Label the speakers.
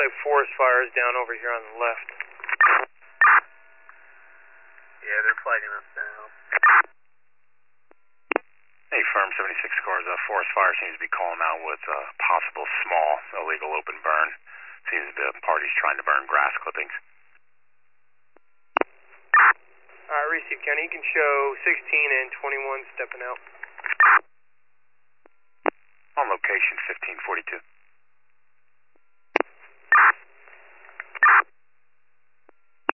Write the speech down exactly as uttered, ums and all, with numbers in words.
Speaker 1: like forest fires down over here on the left.
Speaker 2: Yeah, they're flagging us down.
Speaker 3: Hey, Firm seventy-six Scores, uh, forest fire seems to be calling out with a uh, possible small illegal open burn. Seems the party's trying to burn grass clippings.
Speaker 1: Alright, receive County. You can show sixteen and twenty-one stepping out.
Speaker 3: On location, fifteen forty-two.